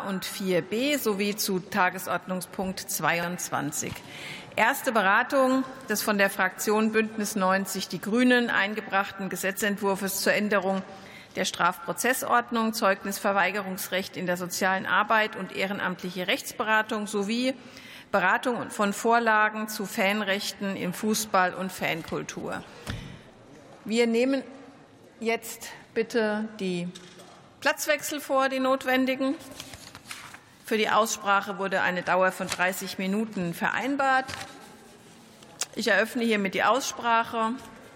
und 4b sowie zu Tagesordnungspunkt 22. Erste Beratung des von der Fraktion Bündnis 90 Die Grünen eingebrachten Gesetzentwurfs zur Änderung der Strafprozessordnung, Zeugnisverweigerungsrecht in der sozialen Arbeit und ehrenamtliche Rechtsberatung sowie Beratung von Vorlagen zu Fanrechten im Fußball und Fankultur. Wir nehmen jetzt bitte die Platzwechsel vor, die notwendigen. Für die Aussprache wurde eine Dauer von 30 Minuten vereinbart. Ich eröffne hiermit die Aussprache.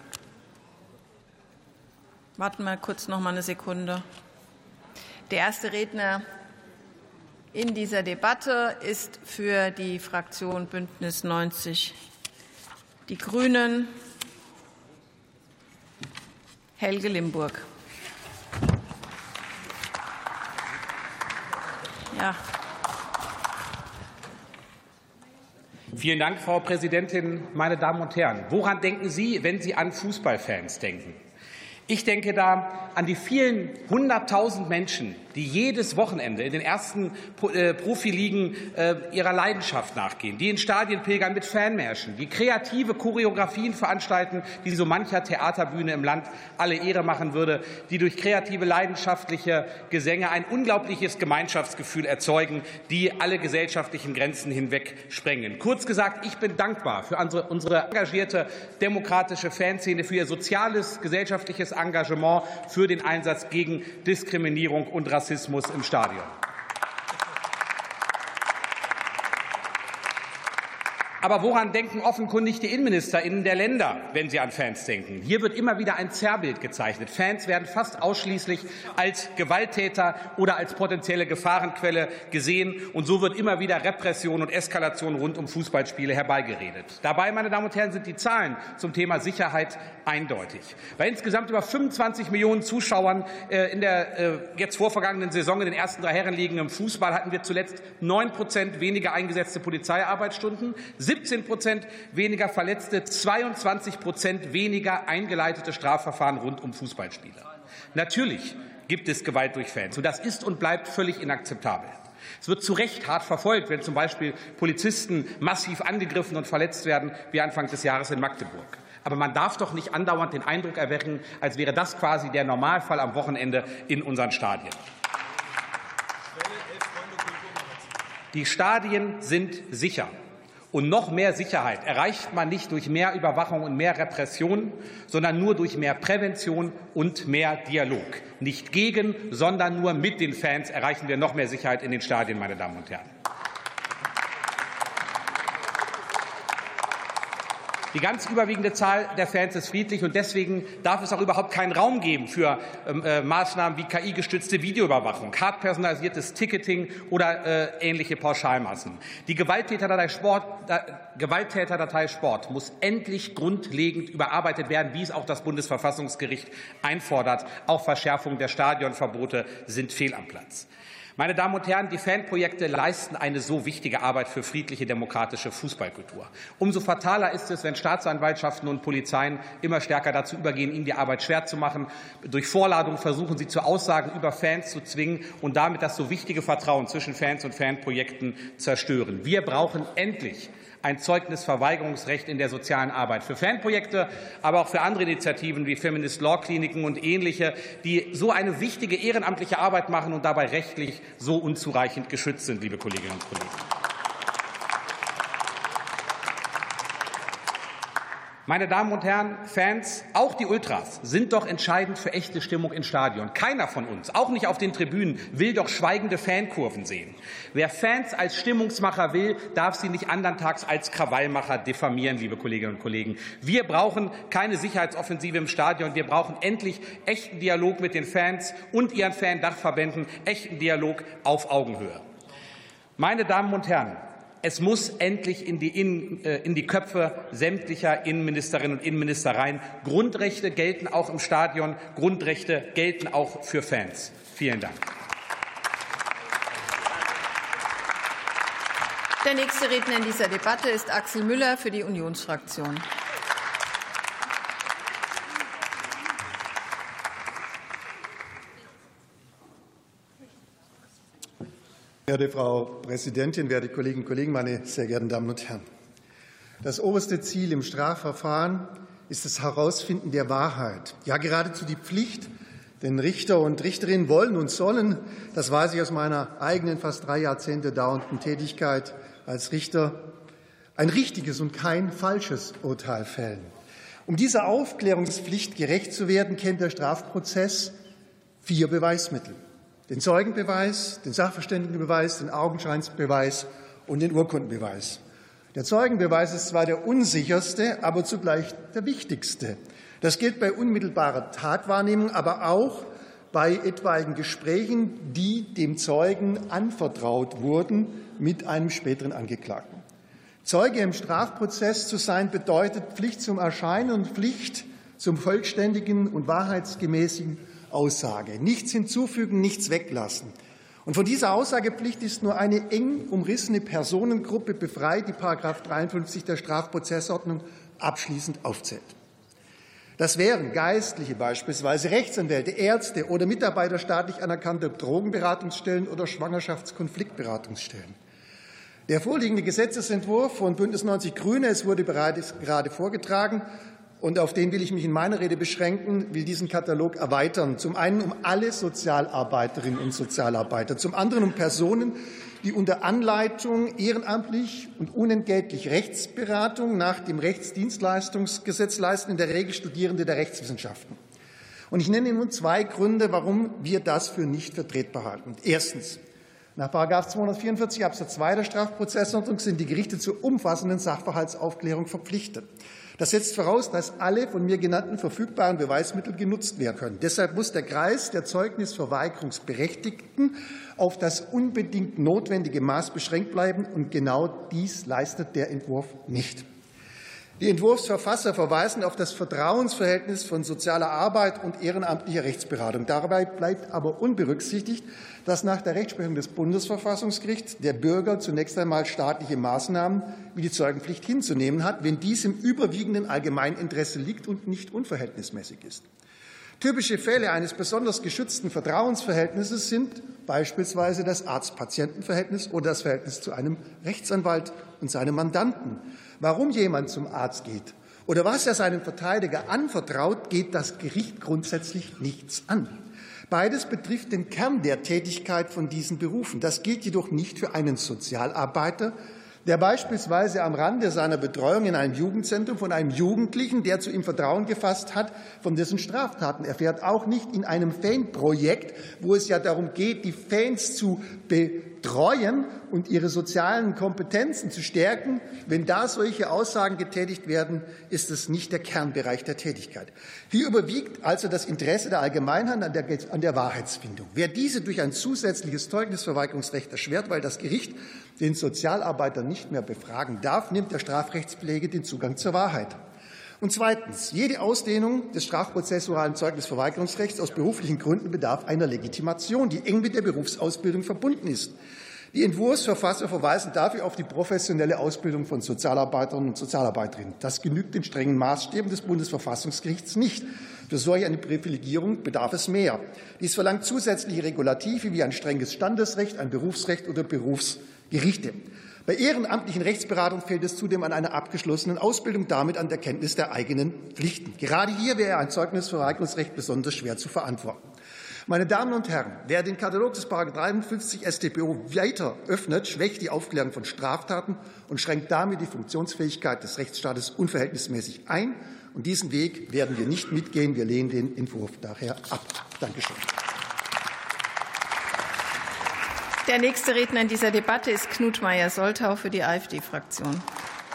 Warten wir kurz noch mal eine Sekunde. Der erste Redner in dieser Debatte ist für die Fraktion Bündnis 90 Die Grünen Helge Limburg. Ja. Vielen Dank, Frau Präsidentin, meine Damen und Herren. Woran denken Sie, wenn Sie an Fußballfans denken? Ich denke da an die vielen 100.000 Menschen, die jedes Wochenende in den ersten Profiligen ihrer Leidenschaft nachgehen, die in Stadien pilgern mit Fanmärschen, die kreative Choreografien veranstalten, die so mancher Theaterbühne im Land alle Ehre machen würde, die durch kreative, leidenschaftliche Gesänge ein unglaubliches Gemeinschaftsgefühl erzeugen, die alle gesellschaftlichen Grenzen hinweg sprengen. Kurz gesagt, ich bin dankbar für unsere engagierte demokratische Fanszene, für ihr soziales, gesellschaftliches Engagement, für den Einsatz gegen Diskriminierung und Rassismus im Stadion. Aber woran denken offenkundig die InnenministerInnen der Länder, wenn sie an Fans denken? Hier wird immer wieder ein Zerrbild gezeichnet. Fans werden fast ausschließlich als Gewalttäter oder als potenzielle Gefahrenquelle gesehen. Und so wird immer wieder Repression und Eskalation rund um Fußballspiele herbeigeredet. Dabei, meine Damen und Herren, sind die Zahlen zum Thema Sicherheit eindeutig. Bei insgesamt über 25 Millionen Zuschauern in der jetzt vorvergangenen Saison in den ersten 3 Herrenligen im Fußball hatten wir zuletzt 9% weniger eingesetzte Polizeiarbeitsstunden, 17% weniger Verletzte, 22% weniger eingeleitete Strafverfahren rund um Fußballspiele. Natürlich gibt es Gewalt durch Fans, und das ist und bleibt völlig inakzeptabel. Es wird zu Recht hart verfolgt, wenn zum Beispiel Polizisten massiv angegriffen und verletzt werden, wie Anfang des Jahres in Magdeburg. Aber man darf doch nicht andauernd den Eindruck erwecken, als wäre das quasi der Normalfall am Wochenende in unseren Stadien. Die Stadien sind sicher. Und noch mehr Sicherheit erreicht man nicht durch mehr Überwachung und mehr Repression, sondern nur durch mehr Prävention und mehr Dialog. Nicht gegen, sondern nur mit den Fans erreichen wir noch mehr Sicherheit in den Stadien, meine Damen und Herren. Die ganz überwiegende Zahl der Fans ist friedlich, und deswegen darf es auch überhaupt keinen Raum geben für Maßnahmen wie KI-gestützte Videoüberwachung, hart personalisiertes Ticketing oder ähnliche Pauschalmaßen. Die Gewalttäterdatei Sport muss endlich grundlegend überarbeitet werden, wie es auch das Bundesverfassungsgericht einfordert. Auch Verschärfung der Stadionverbote sind fehl am Platz. Meine Damen und Herren, die Fanprojekte leisten eine so wichtige Arbeit für friedliche, demokratische Fußballkultur. Umso fataler ist es, wenn Staatsanwaltschaften und Polizeien immer stärker dazu übergehen, ihnen die Arbeit schwer zu machen. Durch Vorladung versuchen sie, zu Aussagen über Fans zu zwingen und damit das so wichtige Vertrauen zwischen Fans und Fanprojekten zerstören. Wir brauchen endlich ein Zeugnisverweigerungsrecht in der sozialen Arbeit für Fanprojekte, aber auch für andere Initiativen wie Feminist Law Kliniken und ähnliche, die so eine wichtige ehrenamtliche Arbeit machen und dabei rechtlich so unzureichend geschützt sind, liebe Kolleginnen und Kollegen. Meine Damen und Herren, Fans, auch die Ultras, sind doch entscheidend für echte Stimmung im Stadion. Keiner von uns, auch nicht auf den Tribünen, will doch schweigende Fankurven sehen. Wer Fans als Stimmungsmacher will, darf sie nicht anderntags als Krawallmacher diffamieren, liebe Kolleginnen und Kollegen. Wir brauchen keine Sicherheitsoffensive im Stadion. Wir brauchen endlich echten Dialog mit den Fans und ihren Fan-Dachverbänden, echten Dialog auf Augenhöhe. Meine Damen und Herren, es muss endlich in die Köpfe sämtlicher Innenministerinnen und Innenminister rein. Grundrechte gelten auch im Stadion. Grundrechte gelten auch für Fans. Vielen Dank. Der nächste Redner in dieser Debatte ist Axel Müller für die Unionsfraktion. Verehrte Frau Präsidentin, werte Kolleginnen und Kollegen, meine sehr geehrten Damen und Herren! Das oberste Ziel im Strafverfahren ist das Herausfinden der Wahrheit, ja geradezu die Pflicht, denn Richter und Richterinnen wollen und sollen, das weiß ich aus meiner eigenen fast 3 Jahrzehnte dauernden Tätigkeit als Richter, ein richtiges und kein falsches Urteil fällen. Um dieser Aufklärungspflicht gerecht zu werden, kennt der Strafprozess 4 Beweismittel: den Zeugenbeweis, den Sachverständigenbeweis, den Augenscheinsbeweis und den Urkundenbeweis. Der Zeugenbeweis ist zwar der unsicherste, aber zugleich der wichtigste. Das gilt bei unmittelbarer Tatwahrnehmung, aber auch bei etwaigen Gesprächen, die dem Zeugen anvertraut wurden mit einem späteren Angeklagten. Zeuge im Strafprozess zu sein bedeutet Pflicht zum Erscheinen und Pflicht zum vollständigen und wahrheitsgemäßen Aussage. Nichts hinzufügen, nichts weglassen. Und von dieser Aussagepflicht ist nur eine eng umrissene Personengruppe befreit, die § 53 der Strafprozessordnung abschließend aufzählt. Das wären Geistliche beispielsweise, Rechtsanwälte, Ärzte oder Mitarbeiter staatlich anerkannter Drogenberatungsstellen oder Schwangerschaftskonfliktberatungsstellen. Der vorliegende Gesetzesentwurf von Bündnis 90 Grüne, es wurde bereits gerade vorgetragen, und auf den will ich mich in meiner Rede beschränken, will diesen Katalog erweitern. Zum einen um alle Sozialarbeiterinnen und Sozialarbeiter, zum anderen um Personen, die unter Anleitung ehrenamtlich und unentgeltlich Rechtsberatung nach dem Rechtsdienstleistungsgesetz leisten, in der Regel Studierende der Rechtswissenschaften. Und ich nenne nun 2 Gründe, warum wir das für nicht vertretbar halten. Erstens. Nach § 244 Absatz 2 der Strafprozessordnung sind die Gerichte zur umfassenden Sachverhaltsaufklärung verpflichtet. Das setzt voraus, dass alle von mir genannten verfügbaren Beweismittel genutzt werden können. Deshalb muss der Kreis der Zeugnisverweigerungsberechtigten auf das unbedingt notwendige Maß beschränkt bleiben, und genau dies leistet der Entwurf nicht. Die Entwurfsverfasser verweisen auf das Vertrauensverhältnis von sozialer Arbeit und ehrenamtlicher Rechtsberatung. Dabei bleibt aber unberücksichtigt, dass nach der Rechtsprechung des Bundesverfassungsgerichts der Bürger zunächst einmal staatliche Maßnahmen wie die Zeugenpflicht hinzunehmen hat, wenn dies im überwiegenden Allgemeininteresse liegt und nicht unverhältnismäßig ist. Typische Fälle eines besonders geschützten Vertrauensverhältnisses sind beispielsweise das Arzt-Patienten-Verhältnis oder das Verhältnis zu einem Rechtsanwalt und seinem Mandanten. Warum jemand zum Arzt geht oder was er seinem Verteidiger anvertraut, geht das Gericht grundsätzlich nichts an. Beides betrifft den Kern der Tätigkeit von diesen Berufen. Das gilt jedoch nicht für einen Sozialarbeiter, der beispielsweise am Rande seiner Betreuung in einem Jugendzentrum von einem Jugendlichen, der zu ihm Vertrauen gefasst hat, von dessen Straftaten erfährt, auch nicht in einem Fanprojekt, wo es ja darum geht, die Fans zu betreuen und ihre sozialen Kompetenzen zu stärken. Wenn da solche Aussagen getätigt werden, ist es nicht der Kernbereich der Tätigkeit. Hier überwiegt also das Interesse der Allgemeinheit an der Wahrheitsfindung. Wer diese durch ein zusätzliches Zeugnisverweigerungsrecht erschwert, weil das Gericht den Sozialarbeiter nicht mehr befragen darf, nimmt der Strafrechtspflege den Zugang zur Wahrheit. Und zweitens. Jede Ausdehnung des strafprozessualen Zeugnisverweigerungsrechts aus beruflichen Gründen bedarf einer Legitimation, die eng mit der Berufsausbildung verbunden ist. Die Entwurfsverfasser verweisen dafür auf die professionelle Ausbildung von Sozialarbeitern und Sozialarbeiterinnen. Das genügt den strengen Maßstäben des Bundesverfassungsgerichts nicht. Für solch eine Privilegierung bedarf es mehr. Dies verlangt zusätzliche Regulative wie ein strenges Standesrecht, ein Berufsrecht oder Berufsgerichte. Bei ehrenamtlichen Rechtsberatungen fehlt es zudem an einer abgeschlossenen Ausbildung, damit an der Kenntnis der eigenen Pflichten. Gerade hier wäre ein Zeugnisverweigerungsrecht besonders schwer zu verantworten. Meine Damen und Herren, wer den Katalog des § 53 StPO weiter öffnet, schwächt die Aufklärung von Straftaten und schränkt damit die Funktionsfähigkeit des Rechtsstaates unverhältnismäßig ein. Und diesen Weg werden wir nicht mitgehen. Wir lehnen den Entwurf daher ab. Danke schön. Der nächste Redner in dieser Debatte ist Knut Meyer-Soltau für die AfD-Fraktion.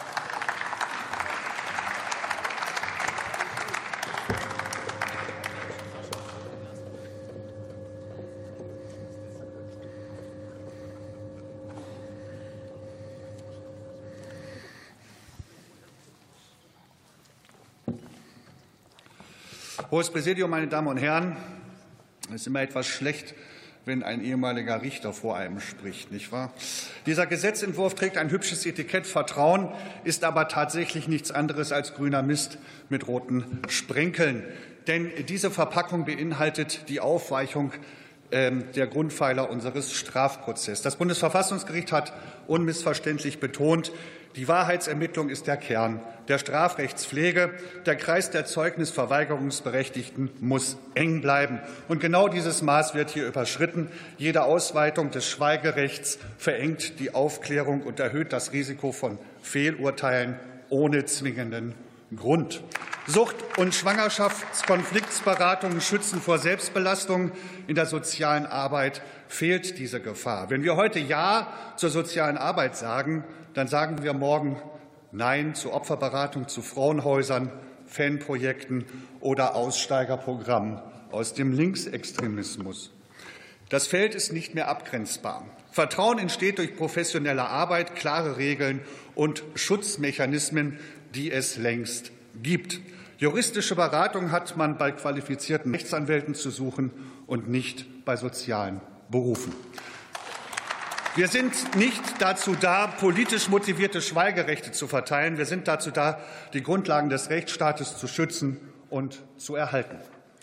Hohes Präsidium, meine Damen und Herren! Es ist immer etwas schlecht, wenn ein ehemaliger Richter vor einem spricht, nicht wahr? Dieser Gesetzentwurf trägt ein hübsches Etikett Vertrauen, ist aber tatsächlich nichts anderes als grüner Mist mit roten Sprenkeln. Denn diese Verpackung beinhaltet die Aufweichung der Grundpfeiler unseres Strafprozesses. Das Bundesverfassungsgericht hat unmissverständlich betont, die Wahrheitsermittlung ist der Kern der Strafrechtspflege. Der Kreis der Zeugnisverweigerungsberechtigten muss eng bleiben. Und genau dieses Maß wird hier überschritten. Jede Ausweitung des Schweigerechts verengt die Aufklärung und erhöht das Risiko von Fehlurteilen ohne zwingenden Grund. Sucht- und Schwangerschaftskonfliktberatungen schützen vor Selbstbelastung. In der sozialen Arbeit fehlt diese Gefahr. Wenn wir heute Ja zur sozialen Arbeit sagen, dann sagen wir morgen Nein zu Opferberatung, zu Frauenhäusern, Fanprojekten oder Aussteigerprogrammen aus dem Linksextremismus. Das Feld ist nicht mehr abgrenzbar. Vertrauen entsteht durch professionelle Arbeit, klare Regeln und Schutzmechanismen, die es längst gibt. Juristische Beratung hat man bei qualifizierten Rechtsanwälten zu suchen und nicht bei sozialen Berufen. Wir sind nicht dazu da, politisch motivierte Schweigerechte zu verteilen. Wir sind dazu da, die Grundlagen des Rechtsstaates zu schützen und zu erhalten.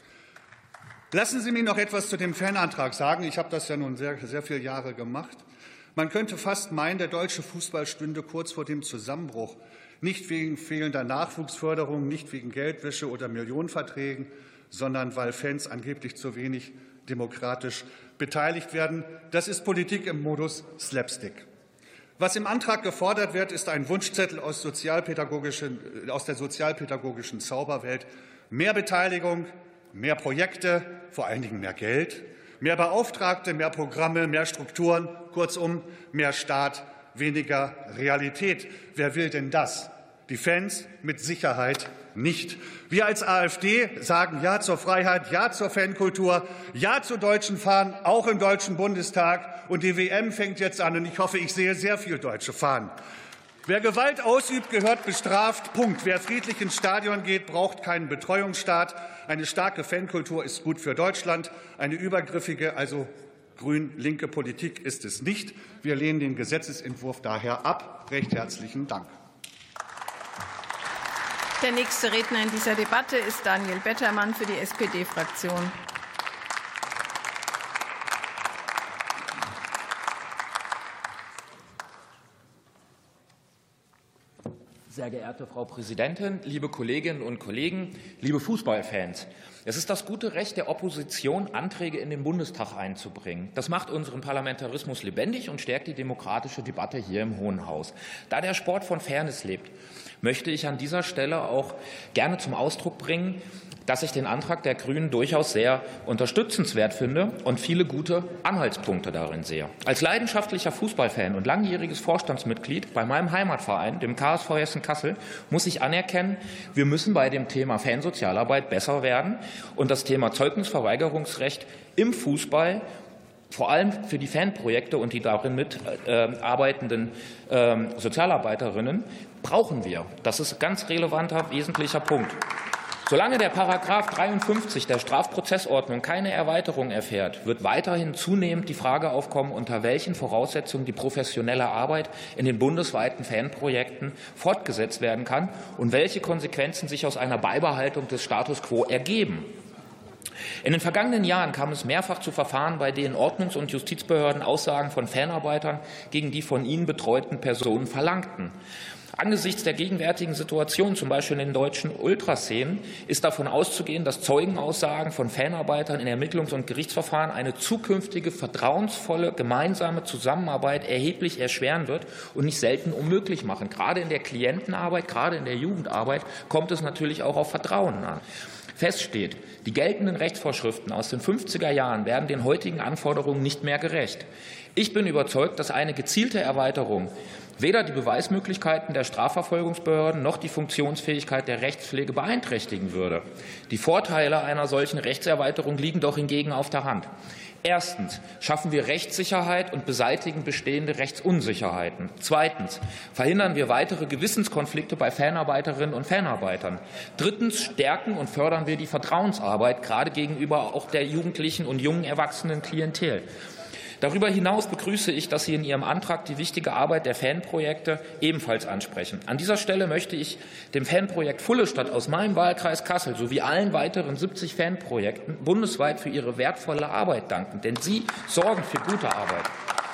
Lassen Sie mich noch etwas zu dem Fanantrag sagen. Ich habe das ja nun sehr viele Jahre gemacht. Man könnte fast meinen, der deutsche Fußball stünde kurz vor dem Zusammenbruch. Nicht wegen fehlender Nachwuchsförderung, nicht wegen Geldwäsche oder Millionenverträgen, sondern weil Fans angeblich zu wenig demokratisch beteiligt werden. Das ist Politik im Modus Slapstick. Was im Antrag gefordert wird, ist ein Wunschzettel aus der sozialpädagogischen Zauberwelt. Mehr Beteiligung, mehr Projekte, vor allen Dingen mehr Geld, mehr Beauftragte, mehr Programme, mehr Strukturen, kurzum mehr Staat, weniger Realität. Wer will denn das? Die Fans mit Sicherheit nicht. Wir als AfD sagen Ja zur Freiheit, Ja zur Fankultur, Ja zu deutschen Fahnen, auch im Deutschen Bundestag. Und die WM fängt jetzt an, und ich hoffe, ich sehe sehr viel deutsche Fahnen. Wer Gewalt ausübt, gehört bestraft. Punkt. Wer friedlich ins Stadion geht, braucht keinen Betreuungsstaat. Eine starke Fankultur ist gut für Deutschland. Eine übergriffige, also grün-linke Politik ist es nicht. Wir lehnen den Gesetzentwurf daher ab. Recht herzlichen Dank. Der nächste Redner in dieser Debatte ist Daniel Bettermann für die SPD-Fraktion. Sehr geehrte Frau Präsidentin, liebe Kolleginnen und Kollegen, liebe Fußballfans! Es ist das gute Recht der Opposition, Anträge in den Bundestag einzubringen. Das macht unseren Parlamentarismus lebendig und stärkt die demokratische Debatte hier im Hohen Haus. Da der Sport von Fairness lebt, möchte ich an dieser Stelle auch gerne zum Ausdruck bringen, dass ich den Antrag der Grünen durchaus sehr unterstützenswert finde und viele gute Anhaltspunkte darin sehe. Als leidenschaftlicher Fußballfan und langjähriges Vorstandsmitglied bei meinem Heimatverein, dem KSV Hessen-Kassel, muss ich anerkennen, wir müssen bei dem Thema Fansozialarbeit besser werden und das Thema Zeugnisverweigerungsrecht im Fußball vor allem für die Fanprojekte und die darin mitarbeitenden Sozialarbeiterinnen brauchen wir. Das ist ein ganz relevanter, wesentlicher Punkt. Solange der Paragraph 53 der Strafprozessordnung keine Erweiterung erfährt, wird weiterhin zunehmend die Frage aufkommen, unter welchen Voraussetzungen die professionelle Arbeit in den bundesweiten Fanprojekten fortgesetzt werden kann und welche Konsequenzen sich aus einer Beibehaltung des Status quo ergeben. In den vergangenen Jahren kam es mehrfach zu Verfahren, bei denen Ordnungs- und Justizbehörden Aussagen von Fanarbeitern gegen die von ihnen betreuten Personen verlangten. Angesichts der gegenwärtigen Situation, zum Beispiel in den deutschen Ultraszenen, ist davon auszugehen, dass Zeugenaussagen von Fanarbeitern in Ermittlungs- und Gerichtsverfahren eine zukünftige vertrauensvolle gemeinsame Zusammenarbeit erheblich erschweren wird und nicht selten unmöglich machen. Gerade in der Klientenarbeit, gerade in der Jugendarbeit kommt es natürlich auch auf Vertrauen an. Fest steht, die geltenden Rechtsvorschriften aus den 50er Jahren werden den heutigen Anforderungen nicht mehr gerecht. Ich bin überzeugt, dass eine gezielte Erweiterung weder die Beweismöglichkeiten der Strafverfolgungsbehörden noch die Funktionsfähigkeit der Rechtspflege beeinträchtigen würde. Die Vorteile einer solchen Rechtserweiterung liegen doch hingegen auf der Hand. Erstens schaffen wir Rechtssicherheit und beseitigen bestehende Rechtsunsicherheiten. Zweitens verhindern wir weitere Gewissenskonflikte bei Fanarbeiterinnen und Fanarbeitern. Drittens stärken und fördern wir die Vertrauensarbeit, gerade gegenüber auch der jugendlichen und jungen erwachsenen Klientel. Darüber hinaus begrüße ich, dass Sie in Ihrem Antrag die wichtige Arbeit der Fanprojekte ebenfalls ansprechen. An dieser Stelle möchte ich dem Fanprojekt Fullestadt aus meinem Wahlkreis Kassel sowie allen weiteren 70 Fanprojekten bundesweit für ihre wertvolle Arbeit danken, denn sie sorgen für gute Arbeit.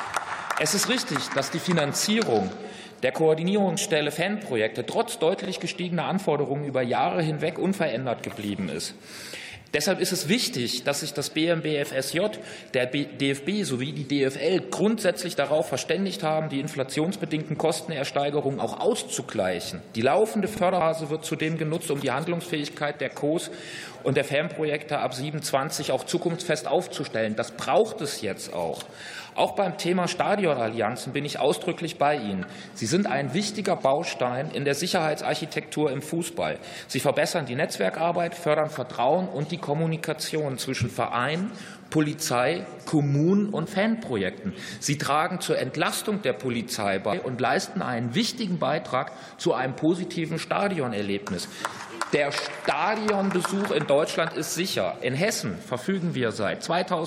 Es ist richtig, dass die Finanzierung der Koordinierungsstelle Fanprojekte trotz deutlich gestiegener Anforderungen über Jahre hinweg unverändert geblieben ist. Deshalb ist es wichtig, dass sich das BMBFSJ, der DFB sowie die DFL grundsätzlich darauf verständigt haben, die inflationsbedingten Kostenersteigerungen auch auszugleichen. Die laufende Förderphase wird zudem genutzt, um die Handlungsfähigkeit der COs und der Fanprojekte ab 27 auch zukunftsfest aufzustellen. Das braucht es jetzt auch. Auch beim Thema Stadionallianzen bin ich ausdrücklich bei Ihnen. Sie sind ein wichtiger Baustein in der Sicherheitsarchitektur im Fußball. Sie verbessern die Netzwerkarbeit, fördern Vertrauen und die Kommunikation zwischen Verein, Polizei, Kommunen und Fanprojekten. Sie tragen zur Entlastung der Polizei bei und leisten einen wichtigen Beitrag zu einem positiven Stadionerlebnis. Der Stadionbesuch in Deutschland ist sicher. In Hessen verfügen wir seit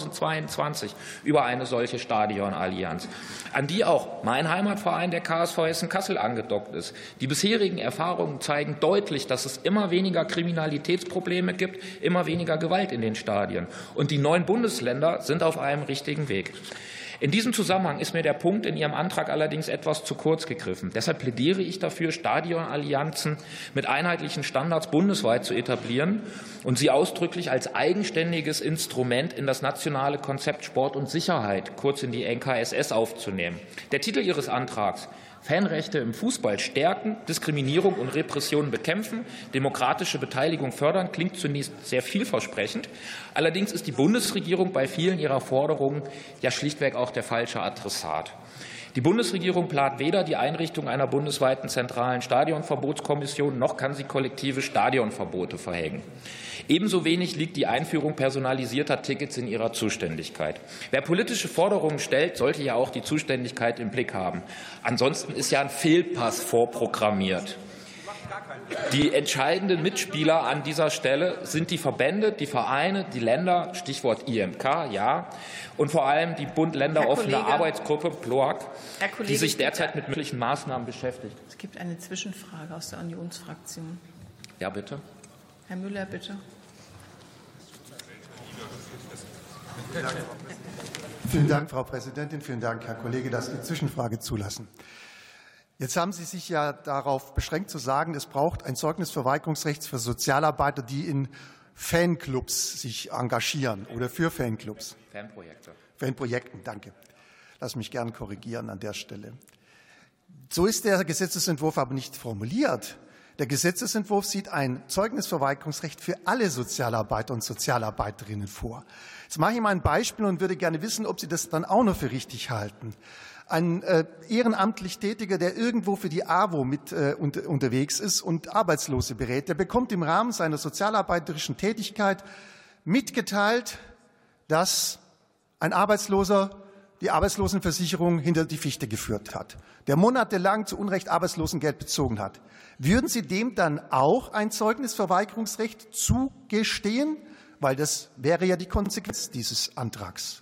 2022 über eine solche Stadionallianz, an die auch mein Heimatverein, der KSV Hessen-Kassel, angedockt ist. Die bisherigen Erfahrungen zeigen deutlich, dass es immer weniger Kriminalitätsprobleme gibt, immer weniger Gewalt in den Stadien. Und die 9 Bundesländer sind auf einem richtigen Weg. In diesem Zusammenhang ist mir der Punkt in Ihrem Antrag allerdings etwas zu kurz gegriffen. Deshalb plädiere ich dafür, Stadionallianzen mit einheitlichen Standards bundesweit zu etablieren und sie ausdrücklich als eigenständiges Instrument in das nationale Konzept Sport und Sicherheit, kurz in die NKSS, aufzunehmen. Der Titel Ihres Antrags: Fanrechte im Fußball stärken, Diskriminierung und Repression bekämpfen, demokratische Beteiligung fördern, klingt zunächst sehr vielversprechend. Allerdings ist die Bundesregierung bei vielen ihrer Forderungen ja schlichtweg auch der falsche Adressat. Die Bundesregierung plant weder die Einrichtung einer bundesweiten zentralen Stadionverbotskommission, noch kann sie kollektive Stadionverbote verhängen. Ebenso wenig liegt die Einführung personalisierter Tickets in ihrer Zuständigkeit. Wer politische Forderungen stellt, sollte ja auch die Zuständigkeit im Blick haben. Ansonsten ist ja ein Fehlpass vorprogrammiert. Die entscheidenden Mitspieler an dieser Stelle sind die Verbände, die Vereine, die Länder, Stichwort IMK, ja, und vor allem die Bund-Länder-offene Arbeitsgruppe PLOAG, die sich derzeit mit möglichen Maßnahmen beschäftigt. Es gibt eine Zwischenfrage aus der Unionsfraktion. Ja, bitte. Herr Müller, bitte. Vielen Dank, Frau Präsidentin. Vielen Dank, Herr Kollege, dass Sie die Zwischenfrage zulassen. Jetzt haben Sie sich ja darauf beschränkt zu sagen, es braucht ein Zeugnisverweigerungsrecht für Sozialarbeiter, die in Fanclubs sich engagieren oder für Fanclubs. Fanprojekten, danke. Lass mich gern korrigieren an der Stelle. So ist der Gesetzesentwurf aber nicht formuliert. Der Gesetzesentwurf sieht ein Zeugnisverweigerungsrecht für alle Sozialarbeiter und Sozialarbeiterinnen vor. Jetzt mache ich mal ein Beispiel und würde gerne wissen, ob Sie das dann auch noch für richtig halten. Ein ehrenamtlich Tätiger, der irgendwo für die AWO mit unterwegs ist und Arbeitslose berät, der bekommt im Rahmen seiner sozialarbeiterischen Tätigkeit mitgeteilt, dass ein Arbeitsloser die Arbeitslosenversicherung hinter die Fichte geführt hat, der monatelang zu Unrecht Arbeitslosengeld bezogen hat. Würden Sie dem dann auch ein Zeugnisverweigerungsrecht zugestehen? Weil das wäre ja die Konsequenz dieses Antrags.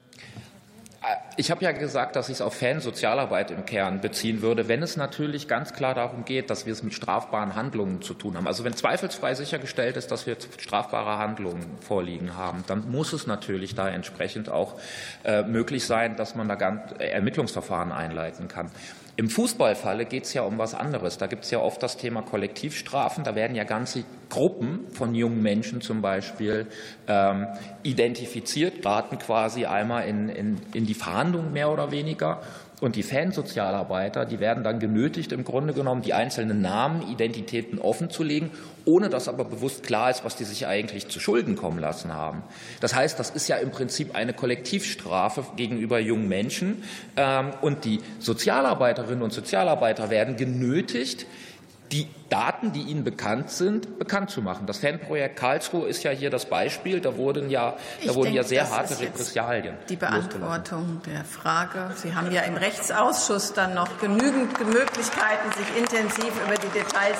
Ich habe ja gesagt, dass ich es auf Fansozialarbeit im Kern beziehen würde, wenn es natürlich ganz klar darum geht, dass wir es mit strafbaren Handlungen zu tun haben. Also wenn zweifelsfrei sichergestellt ist, dass wir strafbare Handlungen vorliegen haben, dann muss es natürlich da entsprechend auch möglich sein, dass man da Ermittlungsverfahren einleiten kann. Im Fußballfalle geht es ja um was anderes. Da gibt es ja oft das Thema Kollektivstrafen. Da werden ja ganze Gruppen von jungen Menschen zum Beispiel identifiziert, raten quasi einmal in die Verhandlungen mehr oder weniger. Und die Fansozialarbeiter, die werden dann genötigt, im Grunde genommen die einzelnen Namen, Identitäten offenzulegen, ohne dass aber bewusst klar ist, was die sich eigentlich zu Schulden kommen lassen haben. Das heißt, das ist ja im Prinzip eine Kollektivstrafe gegenüber jungen Menschen. Und die Sozialarbeiterinnen und Sozialarbeiter werden genötigt, die Daten, die ihnen bekannt sind, bekannt zu machen. Das Fanprojekt Karlsruhe ist ja hier das Beispiel. Da wurden ja sehr harte Repressalien. Die Beantwortung der Frage. Sie haben ja im Rechtsausschuss dann noch genügend Möglichkeiten, sich intensiv über die Details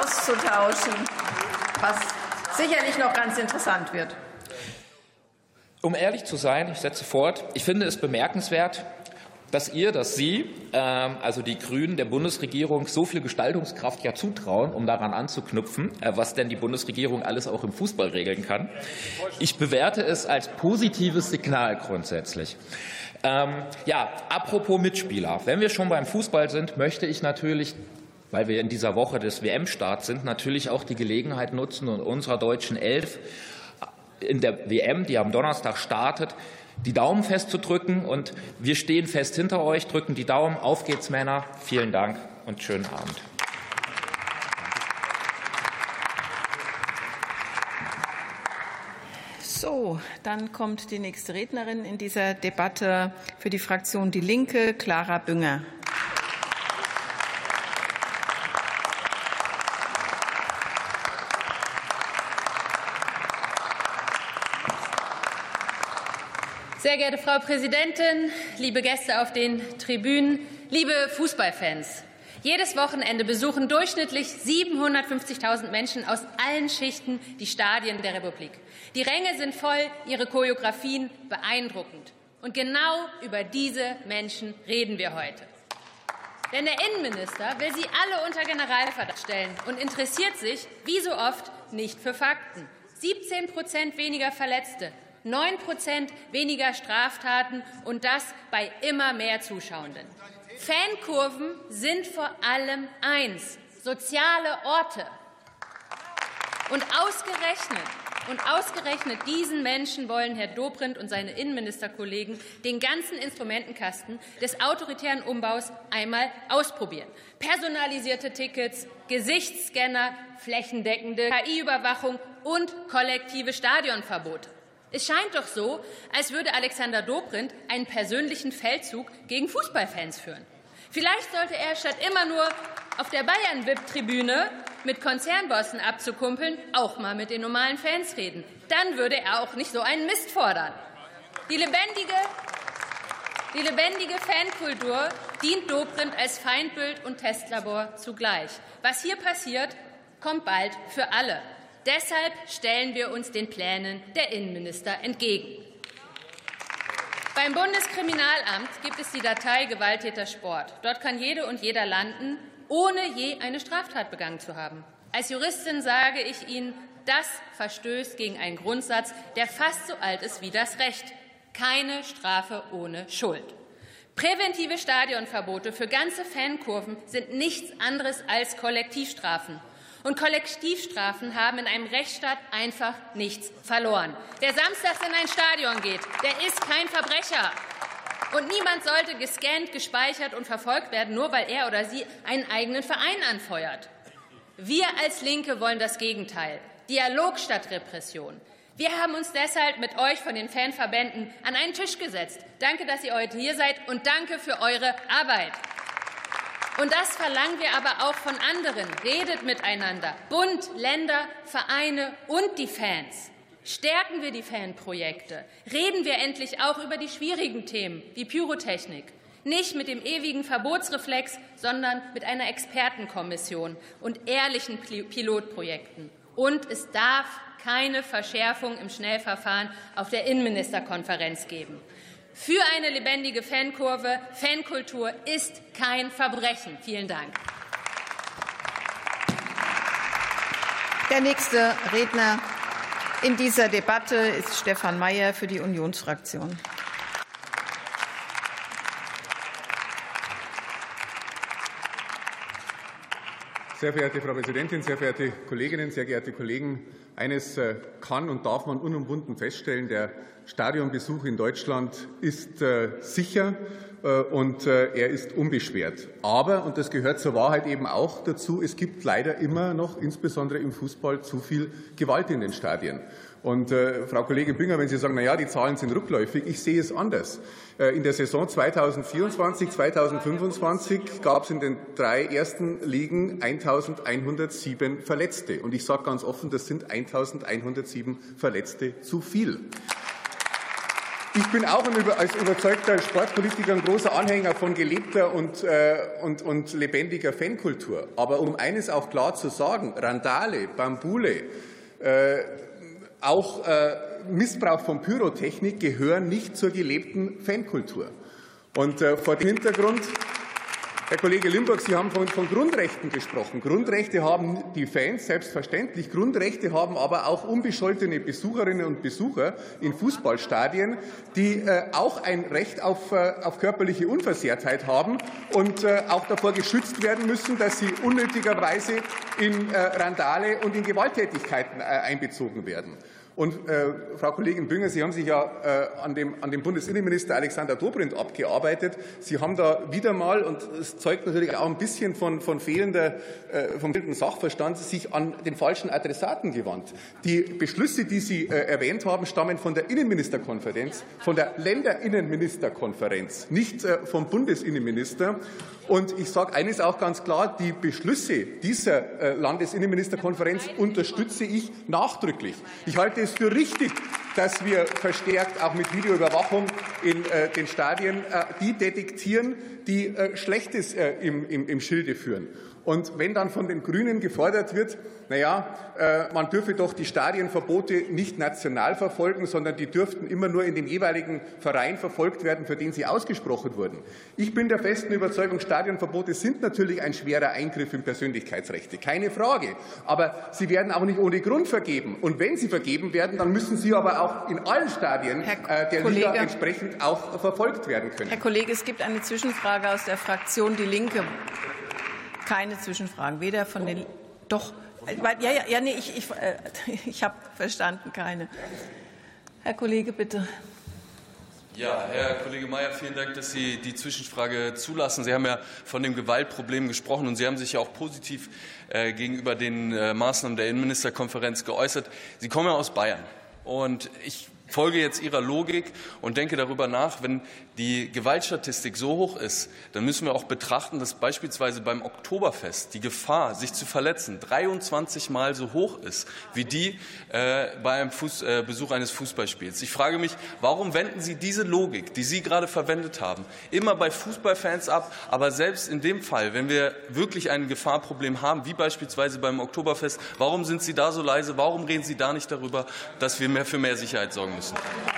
auszutauschen, was sicherlich noch ganz interessant wird. Um ehrlich zu sein, ich setze fort, ich finde es bemerkenswert, dass Sie, also die Grünen der Bundesregierung, so viel Gestaltungskraft ja zutrauen, um daran anzuknüpfen, was denn die Bundesregierung alles auch im Fußball regeln kann. Ich bewerte es als positives Signal grundsätzlich. Apropos Mitspieler. Wenn wir schon beim Fußball sind, möchte ich natürlich, weil wir in dieser Woche des WM-Starts sind, natürlich auch die Gelegenheit nutzen und unserer deutschen Elf in der WM, die am Donnerstag startet, die Daumen festzudrücken. Und wir stehen fest hinter euch, drücken die Daumen. Auf geht's, Männer. Vielen Dank und schönen Abend. So, dann kommt die nächste Rednerin in dieser Debatte für die Fraktion Die Linke, Clara Bünger. Sehr geehrte Frau Präsidentin, liebe Gäste auf den Tribünen, liebe Fußballfans! Jedes Wochenende besuchen durchschnittlich 750.000 Menschen aus allen Schichten die Stadien der Republik. Die Ränge sind voll, ihre Choreografien beeindruckend. Und genau über diese Menschen reden wir heute. Denn der Innenminister will sie alle unter Generalverdacht stellen und interessiert sich, wie so oft, nicht für Fakten. 17% weniger Verletzte, 9% weniger Straftaten und das bei immer mehr Zuschauenden. Fankurven sind vor allem eins: soziale Orte. Und ausgerechnet diesen Menschen wollen Herr Dobrindt und seine Innenministerkollegen den ganzen Instrumentenkasten des autoritären Umbaus einmal ausprobieren. Personalisierte Tickets, Gesichtsscanner, flächendeckende KI-Überwachung und kollektive Stadionverbote. Es scheint doch so, als würde Alexander Dobrindt einen persönlichen Feldzug gegen Fußballfans führen. Vielleicht sollte er, statt immer nur auf der Bayern-VIP-Tribüne mit Konzernbossen abzukumpeln, auch mal mit den normalen Fans reden. Dann würde er auch nicht so einen Mist fordern. Die lebendige Fankultur dient Dobrindt als Feindbild und Testlabor zugleich. Was hier passiert, kommt bald für alle. Deshalb stellen wir uns den Plänen der Innenminister entgegen. Beim Bundeskriminalamt gibt es die Datei Gewalttätersport. Dort kann jede und jeder landen, ohne je eine Straftat begangen zu haben. Als Juristin sage ich Ihnen, das verstößt gegen einen Grundsatz, der fast so alt ist wie das Recht. Keine Strafe ohne Schuld. Präventive Stadionverbote für ganze Fankurven sind nichts anderes als Kollektivstrafen. Und Kollektivstrafen haben in einem Rechtsstaat einfach nichts verloren. Wer samstags in ein Stadion geht, der ist kein Verbrecher. Und niemand sollte gescannt, gespeichert und verfolgt werden, nur weil er oder sie einen eigenen Verein anfeuert. Wir als Linke wollen das Gegenteil. Dialog statt Repression. Wir haben uns deshalb mit euch von den Fanverbänden an einen Tisch gesetzt. Danke, dass ihr heute hier seid, und danke für eure Arbeit. Und das verlangen wir aber auch von anderen. Redet miteinander. Bund, Länder, Vereine und die Fans. Stärken wir die Fanprojekte. Reden wir endlich auch über die schwierigen Themen wie Pyrotechnik. Nicht mit dem ewigen Verbotsreflex, sondern mit einer Expertenkommission und ehrlichen Pilotprojekten. Und es darf keine Verschärfung im Schnellverfahren auf der Innenministerkonferenz geben. Für eine lebendige Fankurve. Fankultur ist kein Verbrechen. Vielen Dank. Der nächste Redner in dieser Debatte ist Stefan Mayer für die Unionsfraktion. Sehr verehrte Frau Präsidentin, sehr verehrte Kolleginnen, sehr geehrte Kollegen! Eines kann und darf man unumwunden feststellen: Der Stadionbesuch in Deutschland ist sicher und er ist unbeschwert. Aber, und das gehört zur Wahrheit eben auch dazu, es gibt leider immer noch, insbesondere im Fußball, zu viel Gewalt in den Stadien. Und Frau Kollegin Bünger, wenn Sie sagen, na ja, die Zahlen sind rückläufig, ich sehe es anders. In der Saison 2024, 2025 gab es in den 3 ersten Ligen 1.107 Verletzte. Und ich sage ganz offen, das sind 1.107 Verletzte zu viel. Ich bin auch als überzeugter Sportpolitiker ein großer Anhänger von gelebter und lebendiger Fankultur. Aber um eines auch klar zu sagen: Randale, Bambule, auch Missbrauch von Pyrotechnik gehören nicht zur gelebten Fankultur. Und vor dem Hintergrund, Herr Kollege Limburg, Sie haben von Grundrechten gesprochen. Grundrechte haben die Fans, selbstverständlich. Grundrechte haben aber auch unbescholtene Besucherinnen und Besucher in Fußballstadien, die auch ein Recht auf körperliche Unversehrtheit haben und auch davor geschützt werden müssen, dass sie unnötigerweise in Randale und in Gewalttätigkeiten einbezogen werden. Und Frau Kollegin Bünger, Sie haben sich ja an dem Bundesinnenminister Alexander Dobrindt abgearbeitet. Sie haben da wieder mal, und es zeugt natürlich auch ein bisschen vom fehlenden Sachverstand, sich an den falschen Adressaten gewandt. Die Beschlüsse, die Sie erwähnt haben, stammen von der Innenministerkonferenz, von der Länderinnenministerkonferenz, nicht vom Bundesinnenminister. Und ich sage eines auch ganz klar, die Beschlüsse dieser Landesinnenministerkonferenz unterstütze ich nachdrücklich. Ich halte es für richtig, dass wir verstärkt auch mit Videoüberwachung in den Stadien die detektieren, die Schlechtes im Schilde führen. Und wenn dann von den Grünen gefordert wird, man dürfe doch die Stadienverbote nicht national verfolgen, sondern die dürften immer nur in dem jeweiligen Verein verfolgt werden, für den sie ausgesprochen wurden. Ich bin der festen Überzeugung, Stadionverbote sind natürlich ein schwerer Eingriff in Persönlichkeitsrechte, keine Frage. Aber sie werden auch nicht ohne Grund vergeben. Und wenn sie vergeben werden, dann müssen sie aber auch in allen Stadien der Liga entsprechend auch verfolgt werden können. Herr Kollege, es gibt eine Zwischenfrage aus der Fraktion Die Linke. Keine Zwischenfragen, weder von den... Doch, ich habe verstanden, keine. Herr Kollege, bitte. Ja, Herr Kollege Mayer, vielen Dank, dass Sie die Zwischenfrage zulassen. Sie haben ja von dem Gewaltproblem gesprochen und Sie haben sich ja auch positiv gegenüber den Maßnahmen der Innenministerkonferenz geäußert. Sie kommen ja aus Bayern und ich folge jetzt Ihrer Logik und denke darüber nach, wenn die Gewaltstatistik so hoch ist, dann müssen wir auch betrachten, dass beispielsweise beim Oktoberfest die Gefahr, sich zu verletzen, 23 Mal so hoch ist, wie die beim Besuch eines Fußballspiels. Ich frage mich, warum wenden Sie diese Logik, die Sie gerade verwendet haben, immer bei Fußballfans ab, aber selbst in dem Fall, wenn wir wirklich ein Gefahrproblem haben, wie beispielsweise beim Oktoberfest, warum sind Sie da so leise, warum reden Sie da nicht darüber, dass wir für mehr Sicherheit sorgen müssen?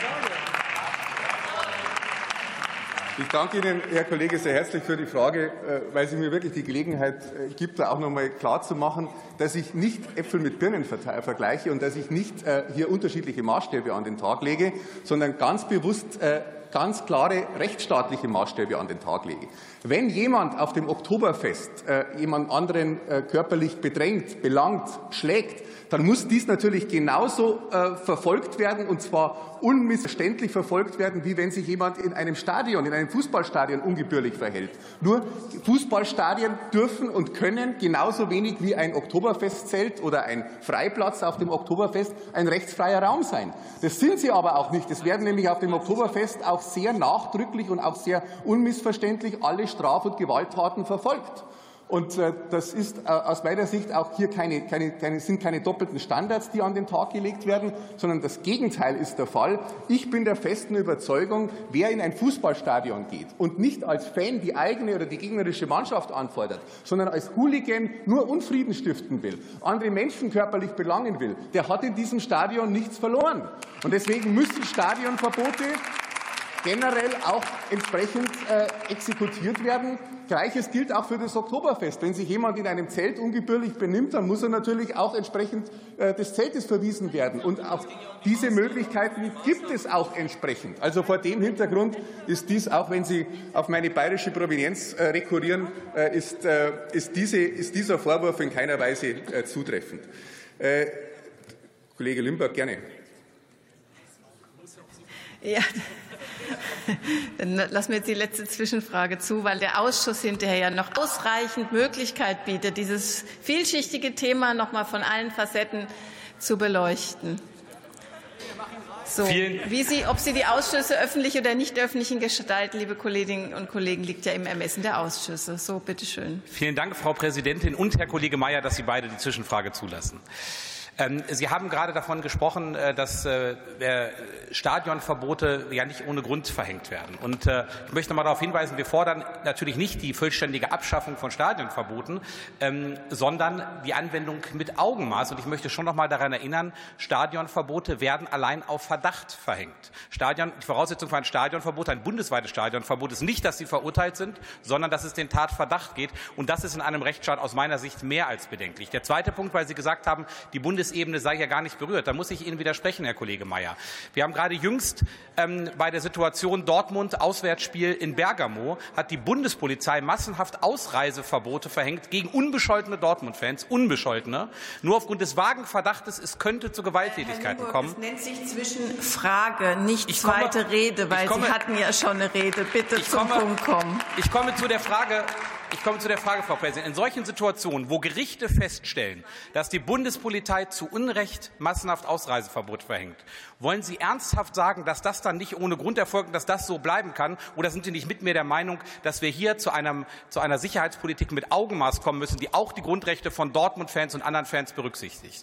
Ich danke Ihnen, Herr Kollege, sehr herzlich für die Frage, weil sie mir wirklich die Gelegenheit gibt, da auch noch einmal klarzumachen, dass ich nicht Äpfel mit Birnen vergleiche und dass ich nicht hier unterschiedliche Maßstäbe an den Tag lege, sondern ganz bewusst ganz klare rechtsstaatliche Maßstäbe an den Tag lege. Wenn jemand auf dem Oktoberfest jemand anderen körperlich bedrängt, belangt, schlägt, dann muss dies natürlich genauso verfolgt werden, und zwar unmissverständlich verfolgt werden, wie wenn sich jemand in einem Stadion, in einem Fußballstadion ungebührlich verhält. Nur Fußballstadien dürfen und können genauso wenig wie ein Oktoberfestzelt oder ein Freiplatz auf dem Oktoberfest ein rechtsfreier Raum sein. Das sind sie aber auch nicht. Es werden nämlich auf dem Oktoberfest auch sehr nachdrücklich und auch sehr unmissverständlich alle Straf- und Gewalttaten verfolgt. Und das ist aus meiner Sicht auch hier sind keine doppelten Standards, die an den Tag gelegt werden, sondern das Gegenteil ist der Fall. Ich bin der festen Überzeugung, wer in ein Fußballstadion geht und nicht als Fan die eigene oder die gegnerische Mannschaft anfordert, sondern als Hooligan nur Unfrieden stiften will, andere Menschen körperlich belangen will, der hat in diesem Stadion nichts verloren. Und deswegen müssen Stadionverbote generell auch entsprechend exekutiert werden. Gleiches gilt auch für das Oktoberfest. Wenn sich jemand in einem Zelt ungebührlich benimmt, dann muss er natürlich auch entsprechend des Zeltes verwiesen werden. Und auch diese Möglichkeiten gibt es auch entsprechend. Also vor dem Hintergrund ist dies, auch wenn Sie auf meine bayerische Provenienz rekurrieren, ist dieser Vorwurf in keiner Weise zutreffend. Kollege Limburg, gerne. Ja. Dann lassen wir jetzt die letzte Zwischenfrage zu, weil der Ausschuss hinterher ja noch ausreichend Möglichkeit bietet, dieses vielschichtige Thema noch mal von allen Facetten zu beleuchten. So, ob Sie die Ausschüsse öffentlich oder nicht öffentlich gestalten, liebe Kolleginnen und Kollegen, liegt ja im Ermessen der Ausschüsse. So, bitteschön. Vielen Dank, Frau Präsidentin und Herr Kollege Mayer, dass Sie beide die Zwischenfrage zulassen. Sie haben gerade davon gesprochen, dass Stadionverbote ja nicht ohne Grund verhängt werden. Und ich möchte noch mal darauf hinweisen, wir fordern natürlich nicht die vollständige Abschaffung von Stadionverboten, sondern die Anwendung mit Augenmaß. Und ich möchte schon noch mal daran erinnern, Stadionverbote werden allein auf Verdacht verhängt. Die Voraussetzung für ein Stadionverbot, ein bundesweites Stadionverbot, ist nicht, dass sie verurteilt sind, sondern dass es den Tatverdacht geht. Und das ist in einem Rechtsstaat aus meiner Sicht mehr als bedenklich. Der zweite Punkt, weil Sie gesagt haben, die Bundesebene sei ja gar nicht berührt. Da muss ich Ihnen widersprechen, Herr Kollege Mayer. Wir haben gerade jüngst bei der Situation Dortmund Auswärtsspiel in Bergamo hat die Bundespolizei massenhaft Ausreiseverbote verhängt gegen unbescholtene Dortmund-Fans, unbescholtene, nur aufgrund des vagen Verdachtes, es könnte zu Gewalttätigkeiten kommen. Es nennt sich Zwischenfrage, nicht zweite Rede, weil Sie hatten ja schon eine Rede. Bitte zum Punkt kommen. Ich komme zu der Frage, Frau Präsidentin. In solchen Situationen, wo Gerichte feststellen, dass die Bundespolizei zu Unrecht massenhaft Ausreiseverbot verhängt, wollen Sie ernsthaft sagen, dass das dann nicht ohne Grund erfolgt und dass das so bleiben kann? Oder sind Sie nicht mit mir der Meinung, dass wir hier zu einer Sicherheitspolitik mit Augenmaß kommen müssen, die auch die Grundrechte von Dortmund-Fans und anderen Fans berücksichtigt?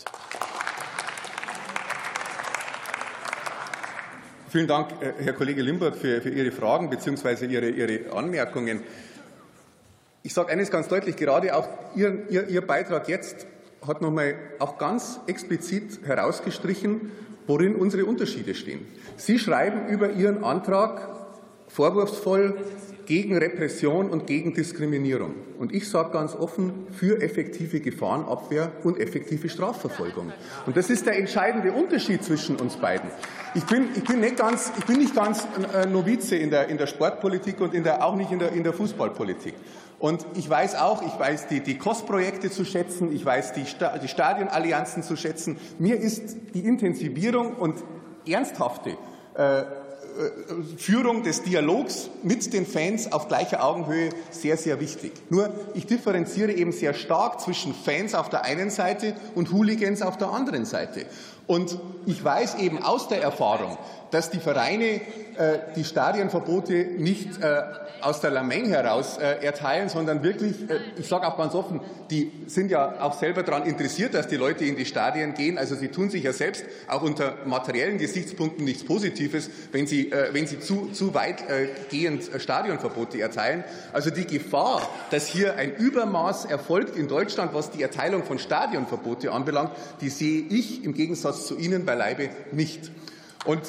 Vielen Dank, Herr Kollege Limbert, für Ihre Fragen bzw. Ihre Anmerkungen. Ich sage eines ganz deutlich, gerade auch Ihr Beitrag jetzt hat noch mal auch ganz explizit herausgestrichen, worin unsere Unterschiede stehen. Sie schreiben über Ihren Antrag vorwurfsvoll gegen Repression und gegen Diskriminierung. Und ich sage ganz offen, für effektive Gefahrenabwehr und effektive Strafverfolgung. Und das ist der entscheidende Unterschied zwischen uns beiden. Ich bin nicht ganz Novize in der Sportpolitik und auch nicht in der Fußballpolitik. Und ich weiß die COS-Projekte zu schätzen, ich weiß die Stadionallianzen zu schätzen. Mir ist die Intensivierung und ernsthafte Führung des Dialogs mit den Fans auf gleicher Augenhöhe sehr, sehr wichtig. Nur, ich differenziere eben sehr stark zwischen Fans auf der einen Seite und Hooligans auf der anderen Seite. Und ich weiß eben aus der Erfahrung, dass die Vereine die Stadionverbote nicht aus der Lameng heraus erteilen, sondern wirklich, ich sage auch ganz offen, die sind ja auch selber daran interessiert, dass die Leute in die Stadien gehen. Also sie tun sich ja selbst auch unter materiellen Gesichtspunkten nichts Positives, wenn sie zu weitgehend Stadionverbote erteilen. Also die Gefahr, dass hier ein Übermaß erfolgt in Deutschland, was die Erteilung von Stadionverbote anbelangt, die sehe ich im Gegensatz zu Ihnen beileibe nicht. Und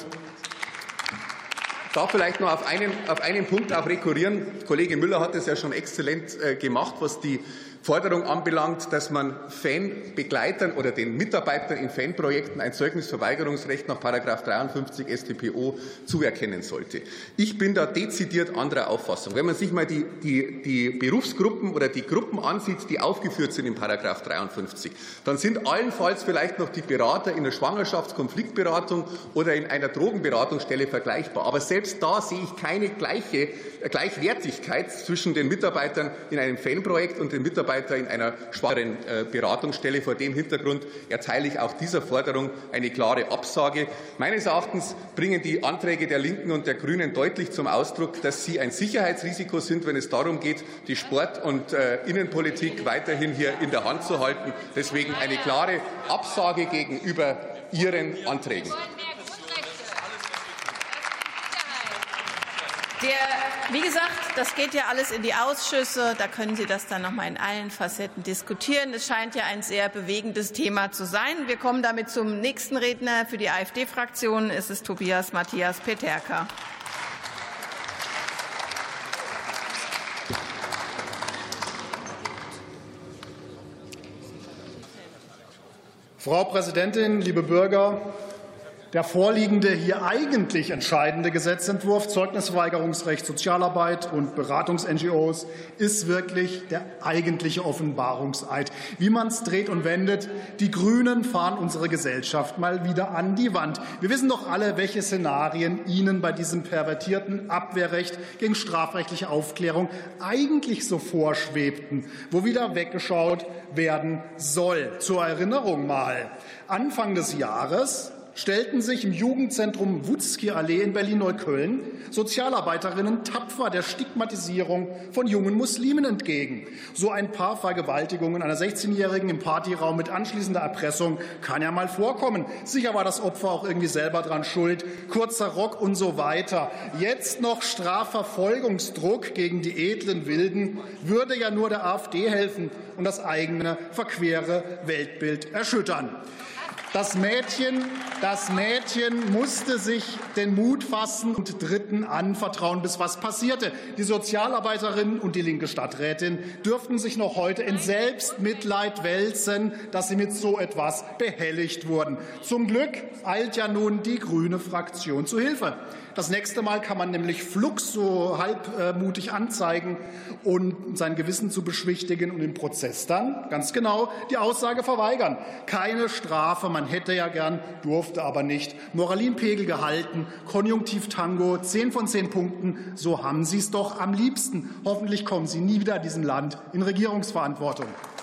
da vielleicht noch auf einen Punkt auch rekurrieren. Kollege Müller hat es ja schon exzellent gemacht, was die Forderung anbelangt, dass man Fanbegleitern oder den Mitarbeitern in Fanprojekten ein Zeugnisverweigerungsrecht nach § 53 StPO zuerkennen sollte. Ich bin da dezidiert anderer Auffassung. Wenn man sich mal die Berufsgruppen oder die Gruppen ansieht, die aufgeführt sind in § 53, dann sind allenfalls vielleicht noch die Berater in der Schwangerschaftskonfliktberatung oder in einer Drogenberatungsstelle vergleichbar. Aber selbst da sehe ich keine Gleichwertigkeit zwischen den Mitarbeitern in einem Fanprojekt und den Mitarbeitern in einer schwangeren Beratungsstelle. Vor dem Hintergrund erteile ich auch dieser Forderung eine klare Absage. Meines Erachtens bringen die Anträge der Linken und der Grünen deutlich zum Ausdruck, dass sie ein Sicherheitsrisiko sind, wenn es darum geht, die Sport- und Innenpolitik weiterhin hier in der Hand zu halten. Deswegen eine klare Absage gegenüber Ihren Anträgen. Wie gesagt, das geht ja alles in die Ausschüsse. Da können Sie das dann noch mal in allen Facetten diskutieren. Es scheint ja ein sehr bewegendes Thema zu sein. Wir kommen damit zum nächsten Redner für die AfD-Fraktion. Es ist Tobias Matthias Peterka. Frau Präsidentin, liebe Bürger! Der vorliegende, hier eigentlich entscheidende Gesetzentwurf Zeugnisverweigerungsrecht, Sozialarbeit und Beratungs-NGOs ist wirklich der eigentliche Offenbarungseid. Wie man es dreht und wendet, die Grünen fahren unsere Gesellschaft mal wieder an die Wand. Wir wissen doch alle, welche Szenarien Ihnen bei diesem pervertierten Abwehrrecht gegen strafrechtliche Aufklärung eigentlich so vorschwebten, wo wieder weggeschaut werden soll. Zur Erinnerung mal. Anfang des Jahres stellten sich im Jugendzentrum Wutzki-Allee in Berlin-Neukölln Sozialarbeiterinnen tapfer der Stigmatisierung von jungen Muslimen entgegen. So ein paar Vergewaltigungen einer 16-Jährigen im Partyraum mit anschließender Erpressung kann ja mal vorkommen. Sicher war das Opfer auch irgendwie selber dran schuld. Kurzer Rock und so weiter. Jetzt noch Strafverfolgungsdruck gegen die edlen Wilden würde ja nur der AfD helfen und das eigene verquere Weltbild erschüttern. Das Mädchen musste sich den Mut fassen und Dritten anvertrauen, bis was passierte. Die Sozialarbeiterin und die linke Stadträtin dürften sich noch heute in Selbstmitleid wälzen, dass sie mit so etwas behelligt wurden. Zum Glück eilt ja nun die grüne Fraktion zu Hilfe. Das nächste Mal kann man nämlich flugs so halbmutig anzeigen und sein Gewissen zu beschwichtigen und im Prozess dann, ganz genau, die Aussage verweigern. Keine Strafe, man hätte ja gern, durfte aber nicht. Moralinpegel gehalten, Konjunktiv-Tango, 10 von 10 Punkten, so haben Sie es doch am liebsten. Hoffentlich kommen Sie nie wieder diesem Land in Regierungsverantwortung.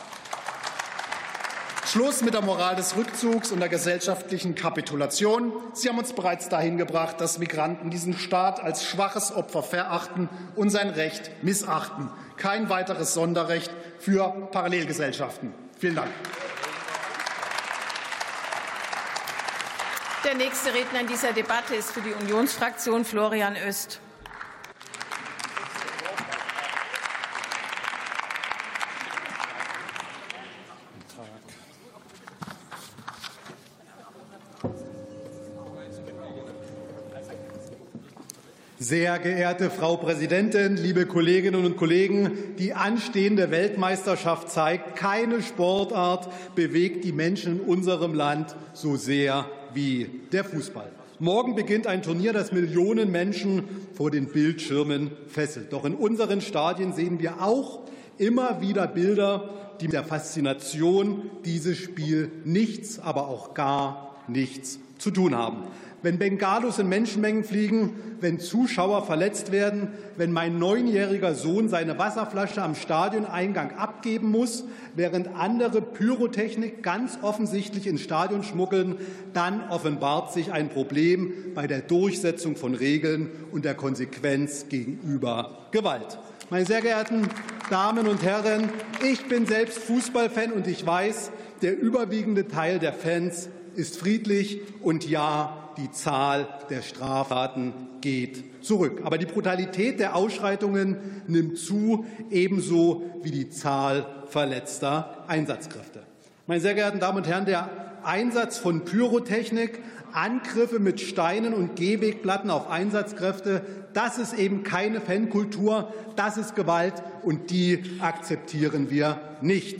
Schluss mit der Moral des Rückzugs und der gesellschaftlichen Kapitulation. Sie haben uns bereits dahin gebracht, dass Migranten diesen Staat als schwaches Opfer verachten und sein Recht missachten. Kein weiteres Sonderrecht für Parallelgesellschaften. Vielen Dank. Der nächste Redner in dieser Debatte ist für die Unionsfraktion Florian Oest. Sehr geehrte Frau Präsidentin, liebe Kolleginnen und Kollegen! Die anstehende Weltmeisterschaft zeigt, keine Sportart bewegt die Menschen in unserem Land so sehr wie der Fußball. Morgen beginnt ein Turnier, das Millionen Menschen vor den Bildschirmen fesselt. Doch in unseren Stadien sehen wir auch immer wieder Bilder, die mit der Faszination dieses Spiels nichts, aber auch gar nichts zu tun haben. Wenn Bengalos in Menschenmengen fliegen, wenn Zuschauer verletzt werden, wenn mein 9-jähriger Sohn seine Wasserflasche am Stadioneingang abgeben muss, während andere Pyrotechnik ganz offensichtlich ins Stadion schmuggeln, dann offenbart sich ein Problem bei der Durchsetzung von Regeln und der Konsequenz gegenüber Gewalt. Meine sehr geehrten Damen und Herren, ich bin selbst Fußballfan und ich weiß, der überwiegende Teil der Fans ist friedlich und ja, die Zahl der Straftaten geht zurück. Aber die Brutalität der Ausschreitungen nimmt zu, ebenso wie die Zahl verletzter Einsatzkräfte. Meine sehr geehrten Damen und Herren, der Einsatz von Pyrotechnik, Angriffe mit Steinen und Gehwegplatten auf Einsatzkräfte, das ist eben keine Fankultur, das ist Gewalt und die akzeptieren wir nicht.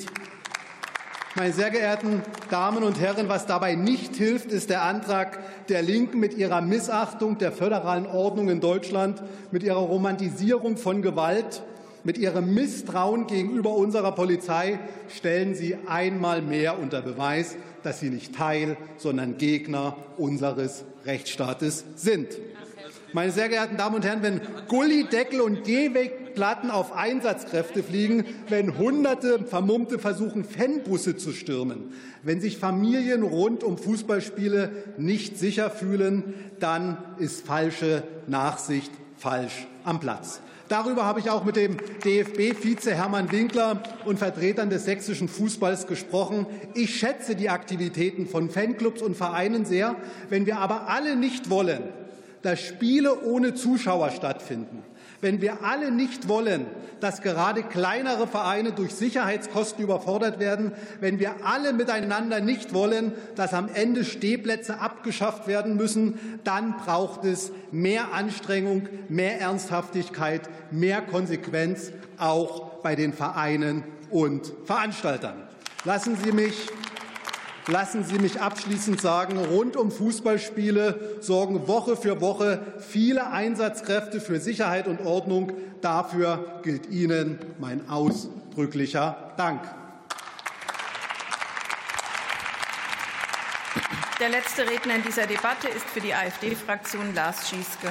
Meine sehr geehrten Damen und Herren, was dabei nicht hilft, ist der Antrag der Linken mit ihrer Missachtung der föderalen Ordnung in Deutschland, mit ihrer Romantisierung von Gewalt, mit ihrem Misstrauen gegenüber unserer Polizei stellen Sie einmal mehr unter Beweis, dass Sie nicht Teil, sondern Gegner unseres Rechtsstaates sind. Meine sehr geehrten Damen und Herren, wenn Gullideckel und Gehwegplatten auf Einsatzkräfte fliegen, wenn Hunderte Vermummte versuchen, Fanbusse zu stürmen, wenn sich Familien rund um Fußballspiele nicht sicher fühlen, dann ist falsche Nachsicht falsch am Platz. Darüber habe ich auch mit dem DFB-Vize Hermann Winkler und Vertretern des sächsischen Fußballs gesprochen. Ich schätze die Aktivitäten von Fanclubs und Vereinen sehr. Wenn wir aber alle nicht wollen, dass Spiele ohne Zuschauer stattfinden, wenn wir alle nicht wollen, dass gerade kleinere Vereine durch Sicherheitskosten überfordert werden, wenn wir alle miteinander nicht wollen, dass am Ende Stehplätze abgeschafft werden müssen, dann braucht es mehr Anstrengung, mehr Ernsthaftigkeit, mehr Konsequenz auch bei den Vereinen und Veranstaltern. Lassen Sie mich abschließend sagen, rund um Fußballspiele sorgen Woche für Woche viele Einsatzkräfte für Sicherheit und Ordnung. Dafür gilt Ihnen mein ausdrücklicher Dank. Der letzte Redner in dieser Debatte ist für die AfD-Fraktion Lars Schieske.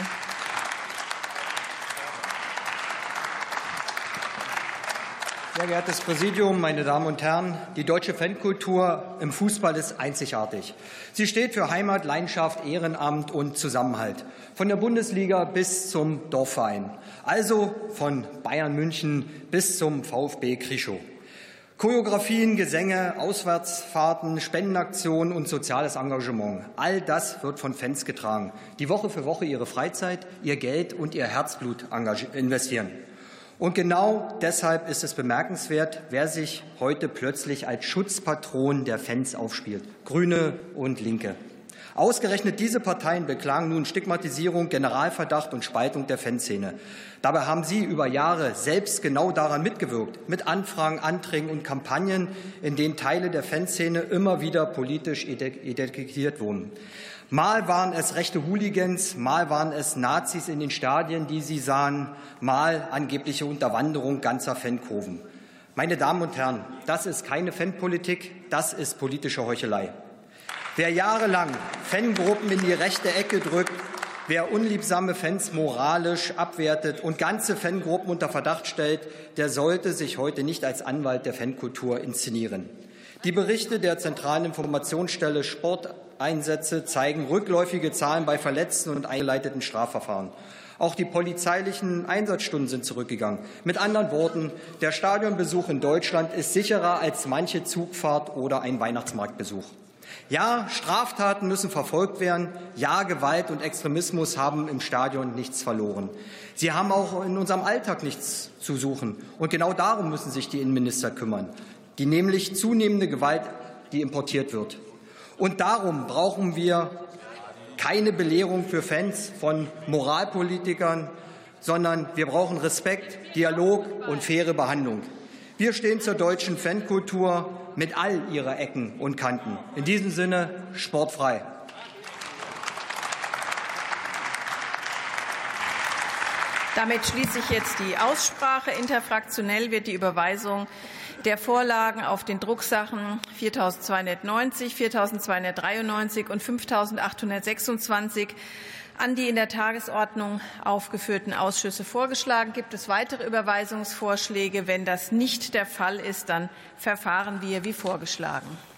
Sehr geehrtes Präsidium, meine Damen und Herren! Die deutsche Fankultur im Fußball ist einzigartig. Sie steht für Heimat, Leidenschaft, Ehrenamt und Zusammenhalt. Von der Bundesliga bis zum Dorfverein. Also von Bayern München bis zum VfB Krischow. Choreografien, Gesänge, Auswärtsfahrten, Spendenaktionen und soziales Engagement. All das wird von Fans getragen, die Woche für Woche ihre Freizeit, ihr Geld und ihr Herzblut investieren. Und genau deshalb ist es bemerkenswert, wer sich heute plötzlich als Schutzpatron der Fans aufspielt. Grüne und Linke. Ausgerechnet diese Parteien beklagen nun Stigmatisierung, Generalverdacht und Spaltung der Fanszene. Dabei haben sie über Jahre selbst genau daran mitgewirkt, mit Anfragen, Anträgen und Kampagnen, in denen Teile der Fanszene immer wieder politisch identifiziert wurden. Mal waren es rechte Hooligans, mal waren es Nazis in den Stadien, die sie sahen, mal angebliche Unterwanderung ganzer Fankurven. Meine Damen und Herren, das ist keine Fanpolitik, das ist politische Heuchelei. Wer jahrelang Fangruppen in die rechte Ecke drückt, wer unliebsame Fans moralisch abwertet und ganze Fangruppen unter Verdacht stellt, der sollte sich heute nicht als Anwalt der Fankultur inszenieren. Die Berichte der Zentralen Informationsstelle Sporteinsätze zeigen rückläufige Zahlen bei Verletzten und eingeleiteten Strafverfahren. Auch die polizeilichen Einsatzstunden sind zurückgegangen. Mit anderen Worten, der Stadionbesuch in Deutschland ist sicherer als manche Zugfahrt oder ein Weihnachtsmarktbesuch. Ja, Straftaten müssen verfolgt werden. Ja, Gewalt und Extremismus haben im Stadion nichts verloren. Sie haben auch in unserem Alltag nichts zu suchen. Und genau darum müssen sich die Innenminister kümmern. Die nämlich zunehmende Gewalt, die importiert wird. Und darum brauchen wir keine Belehrung für Fans von Moralpolitikern, sondern wir brauchen Respekt, Dialog und faire Behandlung. Wir stehen zur deutschen Fankultur mit all ihrer Ecken und Kanten. In diesem Sinne sportfrei. Damit schließe ich jetzt die Aussprache. Interfraktionell wird die Überweisung der Vorlagen auf den Drucksachen 4.290, 4.293 und 5.826 an die in der Tagesordnung aufgeführten Ausschüsse vorgeschlagen. Gibt es weitere Überweisungsvorschläge? Wenn das nicht der Fall ist, dann verfahren wir wie vorgeschlagen.